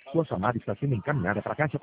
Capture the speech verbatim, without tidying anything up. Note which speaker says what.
Speaker 1: Sua chamada está sendo encaminhada para a caixa